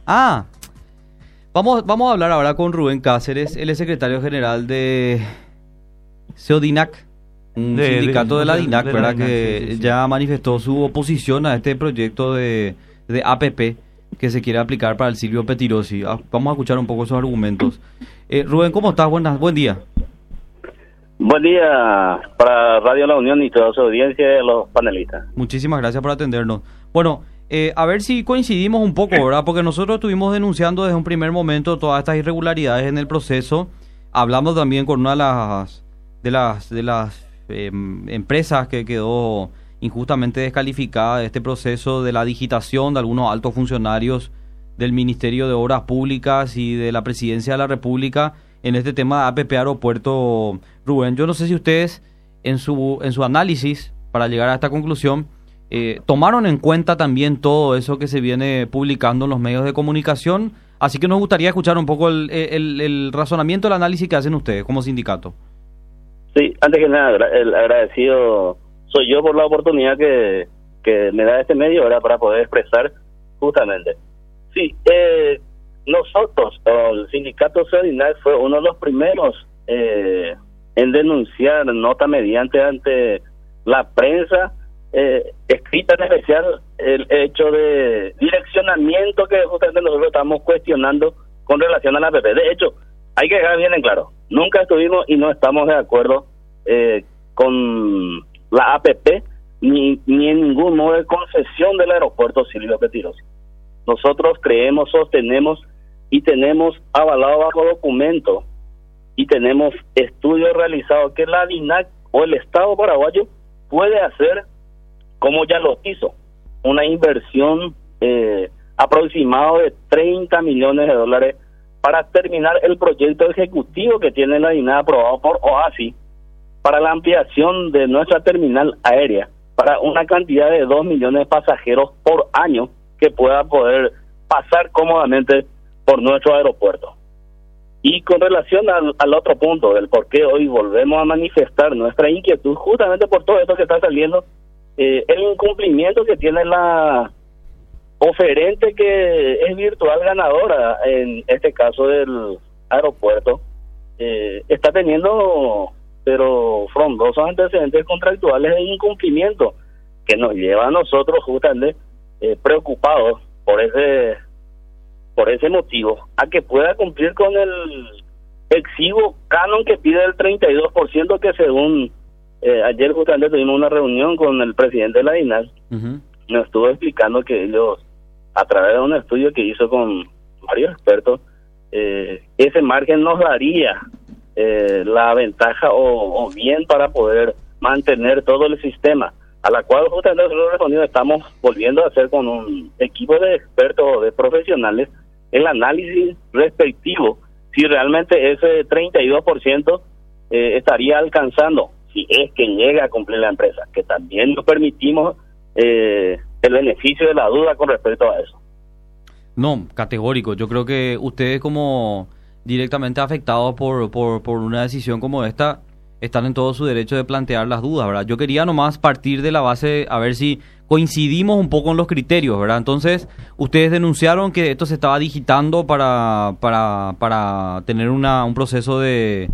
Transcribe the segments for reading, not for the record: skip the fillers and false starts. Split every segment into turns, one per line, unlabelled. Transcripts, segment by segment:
Ah, vamos a hablar ahora con Rubén Cáceres, él es secretario general de CEODINAC, un sindicato de la DINAC, ¿verdad? Que sí. Ya manifestó su oposición a este proyecto de APP que se quiere aplicar para el Silvio Pettirossi. Vamos a escuchar un poco esos argumentos. Rubén, ¿cómo estás? Buen día.
Buen día para Radio La Unión y toda su audiencia y los panelistas.
Muchísimas gracias por atendernos. Bueno, a ver si coincidimos un poco, ¿verdad? Porque nosotros estuvimos denunciando desde un primer momento todas estas irregularidades en el proceso. Hablamos también con una de las empresas que quedó injustamente descalificada de este proceso de la digitación de algunos altos funcionarios del Ministerio de Obras Públicas y de la Presidencia de la República en este tema de APP Aeropuerto. Rubén, yo no sé si ustedes en su análisis para llegar a esta conclusión tomaron en cuenta también todo eso que se viene publicando en los medios de comunicación, así que nos gustaría escuchar un poco el razonamiento, el análisis que hacen ustedes como sindicato.
Sí, antes que nada, el agradecido soy yo por la oportunidad que me da este medio, ¿verdad?, para poder expresar justamente. Sí, nosotros, el sindicato CEODINAC fue uno de los primeros en denunciar nota mediante ante la prensa, escrita en especial, el hecho de direccionamiento que justamente nosotros estamos cuestionando con relación a la APP. De hecho, hay que dejar bien en claro, nunca estuvimos y no estamos de acuerdo con la APP ni en ningún modo de concesión del aeropuerto Silvio Pettirossi. Nosotros creemos, sostenemos y tenemos avalado bajo documento y tenemos estudios realizados que la DINAC o el Estado paraguayo puede hacer, como ya lo hizo, una inversión aproximada de 30 millones de dólares para terminar el proyecto ejecutivo que tiene la DINAC aprobado por OASI para la ampliación de nuestra terminal aérea para una cantidad de 2 millones de pasajeros por año que pueda poder pasar cómodamente por nuestro aeropuerto. Y con relación al otro punto, del por qué hoy volvemos a manifestar nuestra inquietud, justamente por todo esto que está saliendo, el incumplimiento que tiene la oferente que es virtual ganadora, en este caso del aeropuerto, está teniendo pero frondosos antecedentes contractuales de incumplimiento que nos lleva a nosotros justamente preocupados por ese motivo, a que pueda cumplir con el exiguo canon que pide el 32%, que según ayer justamente tuvimos una reunión con el presidente de la DINAC. Nos estuvo explicando que ellos, a través de un estudio que hizo con varios expertos, ese margen nos daría la ventaja o bien para poder mantener todo el sistema, a la cual justamente nosotros estamos volviendo a hacer con un equipo de expertos, de profesionales, el análisis respectivo, si realmente ese 32% estaría alcanzando, si es que llega a cumplir la empresa, que también nos permitimos el beneficio de la duda con respecto a eso.
No, categórico. Yo creo que ustedes, como directamente afectados por una decisión como esta, están en todo su derecho de plantear las dudas, ¿verdad? Yo quería nomás partir de la base, a ver si coincidimos un poco en los criterios, ¿verdad? Entonces, ustedes denunciaron que esto se estaba digitando para tener un proceso de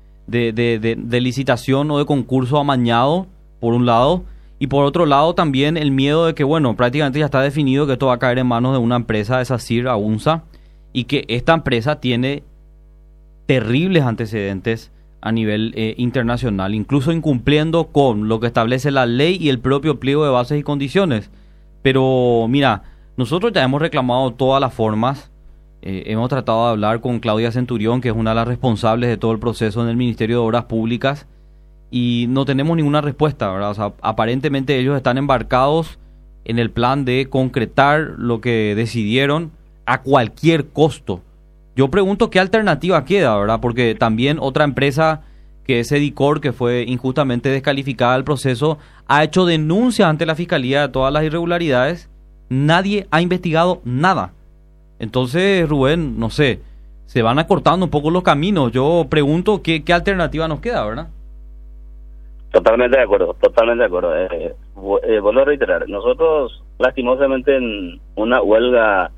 licitación o de concurso amañado, por un lado, y por otro lado también el miedo de que, bueno, prácticamente ya está definido que esto va a caer en manos de una empresa, de SACIR, AUNSA, y que esta empresa tiene terribles antecedentes a nivel internacional, incluso incumpliendo con lo que establece la ley y el propio pliego de bases y condiciones. Pero mira, nosotros ya hemos reclamado todas las formas, hemos tratado de hablar con Claudia Centurión, que es una de las responsables de todo el proceso en el Ministerio de Obras Públicas, y no tenemos ninguna respuesta, ¿verdad? O sea, aparentemente ellos están embarcados en el plan de concretar lo que decidieron a cualquier costo. Yo pregunto qué alternativa queda, ¿verdad? Porque también otra empresa, que es Edicor, que fue injustamente descalificada del proceso, ha hecho denuncias ante la Fiscalía de todas las irregularidades. Nadie ha investigado nada. Entonces, Rubén, no sé, se van acortando un poco los caminos. Yo pregunto qué alternativa nos queda, ¿verdad?
Totalmente de acuerdo, totalmente de acuerdo. Vuelvo a reiterar, nosotros lastimosamente en una huelga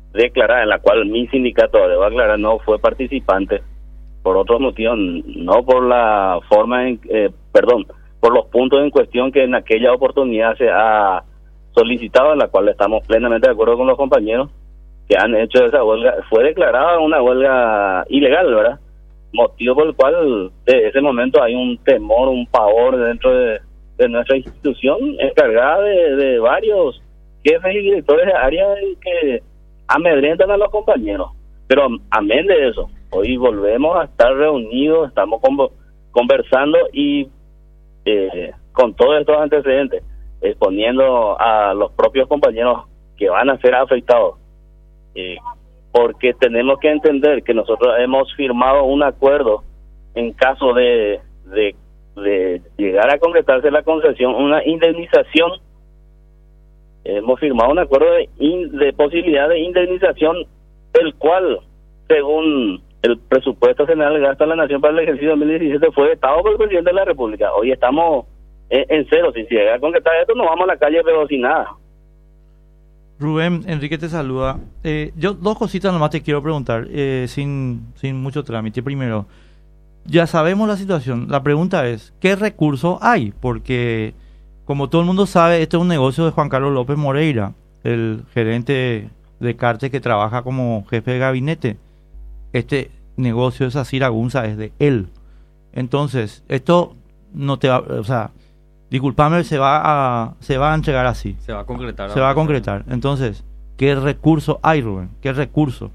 declarar, en la cual mi sindicato, debo aclarar, no fue participante por otros motivos, no por la forma por los puntos en cuestión que en aquella oportunidad se ha solicitado, en la cual estamos plenamente de acuerdo con los compañeros que han hecho esa huelga. Fue declarada una huelga ilegal, ¿verdad? Motivo por el cual de ese momento hay un temor, un pavor dentro de nuestra institución, encargada de varios jefes y directores de área que amedrentan a los compañeros. Pero amén de eso, hoy volvemos a estar reunidos, estamos conversando y con todos estos antecedentes, exponiendo a los propios compañeros que van a ser afectados, porque tenemos que entender que nosotros hemos firmado un acuerdo en caso de llegar a concretarse la concesión, una indemnización. Hemos firmado un acuerdo de posibilidad de indemnización, el cual, según el presupuesto general de gasto de la Nación para el ejercicio 2017, fue vetado por el presidente de la República. Hoy estamos en cero. Si se llega a concretar esto, nos vamos a la calle, pero sin nada.
Rubén, Enrique te saluda. Yo dos cositas nomás te quiero preguntar, sin mucho trámite. Primero, ya sabemos la situación. La pregunta es, ¿qué recursos hay? Porque, como todo el mundo sabe, este es un negocio de Juan Carlos López Moreira, el gerente de Carte que trabaja como jefe de gabinete. Este negocio de Sacir Agunza es de él. Entonces, esto no te va, o sea, discúlpame, se va a entregar así.
Se va a concretar.
Se va a concretar. Entonces, ¿qué recurso hay, Rubén? ¿Qué recurso?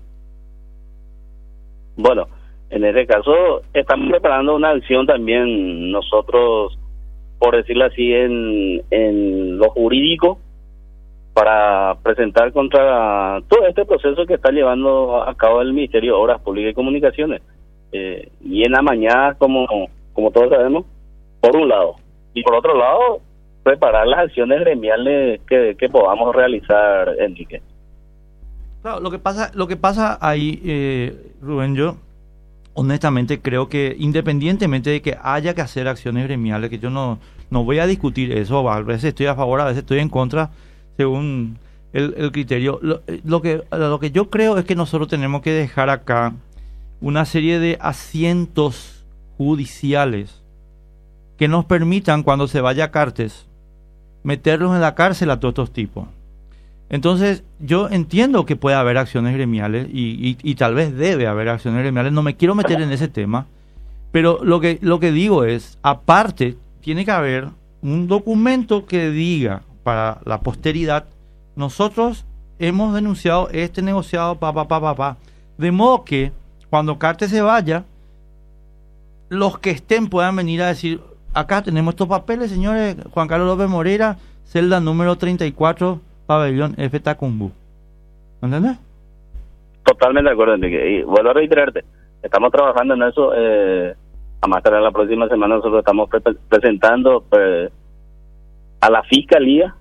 Bueno, en este caso estamos preparando una acción también nosotros, por decirlo así, en lo jurídico, para presentar contra todo este proceso que está llevando a cabo el Ministerio de Obras Públicas y Comunicaciones. Y en la mañana, como todos sabemos, por un lado. Y por otro lado, preparar las acciones gremiales que podamos realizar, Enrique.
Claro, lo que pasa ahí, Rubén, yo honestamente creo que independientemente de que haya que hacer acciones gremiales, que yo no voy a discutir eso, a veces estoy a favor, a veces estoy en contra, según el criterio. Lo que yo creo es que nosotros tenemos que dejar acá una serie de asientos judiciales que nos permitan, cuando se vaya a Cartes, meterlos en la cárcel a todos estos tipos. Entonces, yo entiendo que puede haber acciones gremiales y tal vez debe haber acciones gremiales. No me quiero meter en ese tema, pero lo que digo es, aparte, tiene que haber un documento que diga para la posteridad: nosotros hemos denunciado este negociado, de modo que cuando Cartes se vaya, los que estén puedan venir a decir: acá tenemos estos papeles, señores, Juan Carlos López Moreira, celda número 34, pabellón F Tacumbú. ¿Entendés?
Totalmente de acuerdo, Enrique. Y vuelvo a reiterarte, estamos trabajando en eso. A más tardar la próxima semana nosotros estamos presentando a la Fiscalía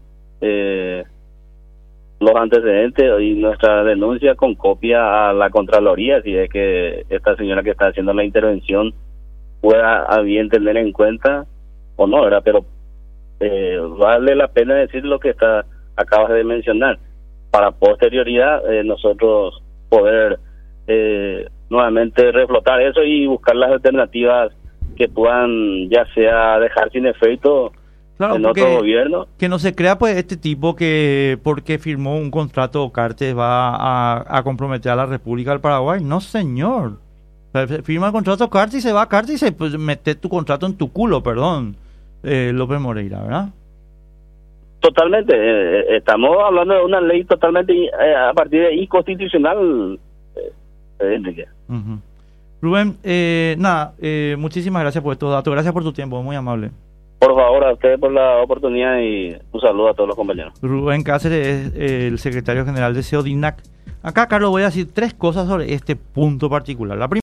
los antecedentes y nuestra denuncia con copia a la Contraloría, si es que esta señora que está haciendo la intervención pueda a bien tener en cuenta o no, ¿verdad? Pero vale la pena decir lo que acabas de mencionar, para posterioridad nosotros poder nuevamente reflotar eso y buscar las alternativas que puedan, ya sea dejar sin efecto, claro, en otro gobierno.
Que no se crea pues este tipo que porque firmó un contrato Cartes va a comprometer a la República del Paraguay. No, señor. Firma el contrato Cartes y se va a Cartes y se pues, mete tu contrato en tu culo, perdón, López Moreira, ¿verdad?
Totalmente. Estamos hablando de una ley totalmente a partir de inconstitucional, Enrique.
Uh-huh. Rubén, muchísimas gracias por estos datos, gracias por tu tiempo, muy amable.
Por favor, a ustedes por la oportunidad y un saludo a todos los compañeros.
Rubén Cáceres es el secretario general de SEODINAC. Acá, Carlos, voy a decir 3 cosas sobre este punto particular. La